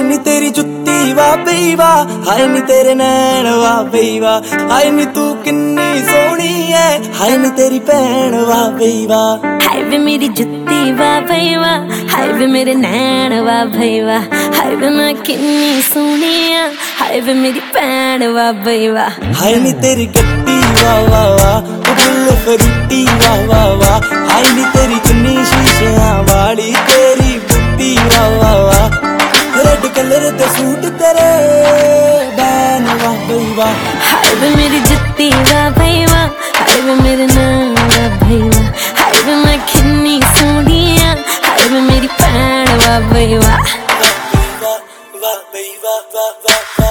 ਹਾਏ ਨੀ ਤੇਰੀ ਜੁੱਤੀ ਵਾ ਬਈ ਵਾ, ਹਾਏ ਨੀ ਤੇਰੇ ਨੈਣ ਵਾ ਬਈ ਵਾ, ਹਾਏ ਨੀ ਤੂੰ ਕਿੰਨੀ ਸੋਹਣੀ ਐ, ਹਾਏ ਨੀ ਤੇਰੀ ਭੈਣ ਵਾ ਬਈ ਵਾ। ਹਾਏ ਵੇ ਮੇਰੀ ਜੁੱਤੀ ਵਾ ਬਈ ਵਾ, ਹਾਏ ਵੇ ਮੇਰੇ ਨੈਣ ਵਾ ਬਈ ਵਾ, ਹਾਏ ਵੇ ਮੈਂ ਕਿੰਨੀ ਸੋਹਣੀ ਆ, ਹਾਏ ਵੇ ਮੇਰੀ ਭੈਣ ਵਾ ਬਈ ਵਾ। ਹਾਏ ਨੀ ਤੇਰੀ ਗੱਡੀ ਵਾ ਵਾ ਵਾ, ਬੁੱਲ ਫਰੂਟੀ ਵਾ ਵਾ ਵਾ, ਹਾਏ ਨੀ ਤੇਰੀ ਚੁੰਨੀ ਸ਼ੀਸ਼ਿਆਂ ਵਾਲੀ, ਤੇਰੀ ਬੁੱਤੀ ਵਾ ਵਾ ਵਾ, ਰੈਡ ਕਲਰ ਦੇ ਸੂਟ ਤੇਰੇ ਬੈਨ ਵਾ ਬਈ ਵਾ। ਹਾਏ ਵੇ ਮੇਰੀ ਜੁੱਤੀ ਵਾ ਬਈ ਵਾ, ਹਾਏ ਵੇ ਮੇਰੇ ਨੈਣ ਵਾ ਬਈ ਵਾ, ਹਾਏ ਵੇ ਮੈਂ ਕਿੰਨੀ ਸੋਹਣੀ ਆ, ਹਾਏ ਵੇ ਮੇਰੀ ਭੈਣ ਵਾ ਬਈ ਵਾ। ਵਾ ਬਈ ਵਾ ਵਾ ਵਾ ਵਾ।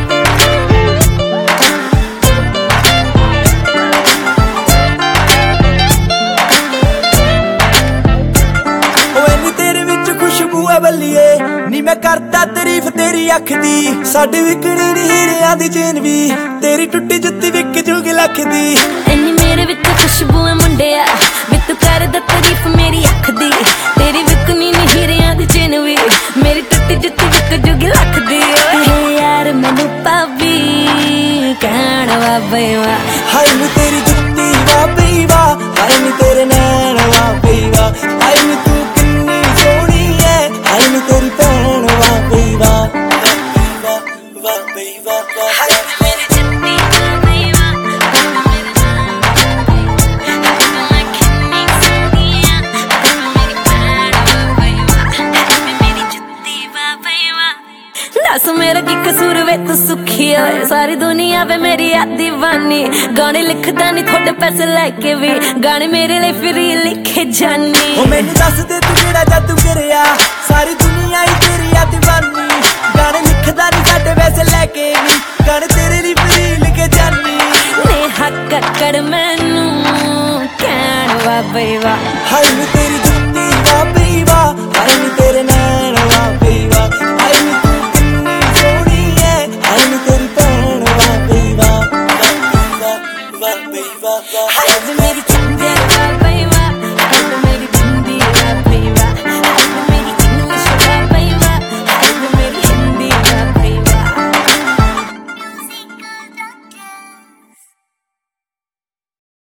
ਬੱਲੀਏ ਨੀ ਮੈਂ ਕਰਦਾ ਤਾਰੀਫ ਤੇਰੀ ਅੱਖ ਦੀ, ਸਾਡੇ ਵਿਕਣੀ ਨੀ ਹੀਰਿਆਂ ਦੀ ਚੇਨ ਵੀ, ਤੇਰੀ ਟੁੱਟੀ ਜੁੱਤੀ ਵਿਕ ਜੂਗੀ ਲੱਖ ਦੀ। ਇੰਨੀ ਮੇਰੇ ਵਿੱਚ ਖੁਸ਼ਬੂ ਹੈ ਮੁੰਡਿਆ, ਵੀ ਤੂੰ ਕਰਦਾ ਤਾਰੀਫ ਮੇਰੀ ਅੱਖ ਦੀ, ਤੇਰੀ ਵਿਕਣੀ ਨੀ ਹੀਰਿਆਂ ਦੀ ਚੇਨ ਵੀ, ਮੇਰੀ ਟੁੱਟੀ ਜੁੱਤੀ ਵਿਕ ਜੂਗੀ ਲੱਖ ਦੀ। ਓਏ ਯਾਰ ਮੈਨੂੰ ਭਾਬੀ ਕਹਿਣ ਵਾ ਬਈ ਵਾ। ਹਾਏ ਨੀ ਤੇਰੀ ਜੁੱਤੀ ਵਾ ਬਈ ਵਾ, ਹਾਏ ਨੀ ਤੇਰੇ ਨੈਣ ਵਾ ਬਈ ਵਾ, ਹਾਏ ਨੀ ਤੂੰ ਕਿੰਨੀ ਸੋਹਣੀ ਐ, ਹਾਏ ਨੀ ਤੇਰੀ ਭੈਣ ਵਾ ਬਈ ਵਾ। ਵਾ ਬਈ ਵਾ ਵਾ। ਹਾਏ ਮੇਰੀ ਜੁੱਤੀ ਵਾ ਬਈ ਵਾ, ਹਾਏ ਮੇਰੇ ਨੈਣ ਵਾ ਬਈ ਵਾ, ਹਾਏ ਮੈਂ ਕਿੰਨੀ ਸੋਹਣੀ ਆ, ਹਾਏ ਮੇਰੀ ਭੈਣ ਵਾ ਬਈ ਵਾ, ਹਾਏ ਮੇਰੀ ਜੁੱਤੀ ਵਾ ਬਈ ਵਾ। ਦੱਸ ਮੇਰਾ ਕੀ ਕਸੂਰ ਵੇ ਤੂੰ ਸੁਖੀ ਓਏ, ਸਾਰੀ ਦੁਨੀਆ ਵੇ ਮੇਰੀ ਆ ਦੀਵਾਨੀ, ਗਾਣੇ ਲਿਖਦਾ ਨੀ ਥੋੜੇ ਪੈਸੇ ਲੈ ਕੇ ਵੀ, ਗਾਣੇ ਮੇਰੇ ਲਈ ਫਰੀ ਲਿਖੇ ਜਾਨੀ। ਓ ਮੈਨੂੰ ਦੱਸ ਦੇ ਤੂੰ ਕਿਹੜਾ ਜਾਦੂ ਕਰਿਆ, ਸਾਰੀ ਦੁਨੀਆ ਹੀ ਤੇਰੀ ਆ ਦੀਵਾਨੀ, ਗਾਣੇ ਲਿਖਦਾ ਨੀ ਸਾਡੇ ਪੈਸੇ ਲੈ ਕੇ ਵੀ, ਗਾਣੇ ਤੇਰੇ ਲਈ ਫਰੀ ਲਿਖੇ ਜਾਨੀ। ਨੇ ਹੱਕ ਕਰ ਮੈਨੂੰ ਕਹਿਣ ਵਾ ਬਈ ਵਾ। ਹਾਏ ਨੀ ਤੇਰੀ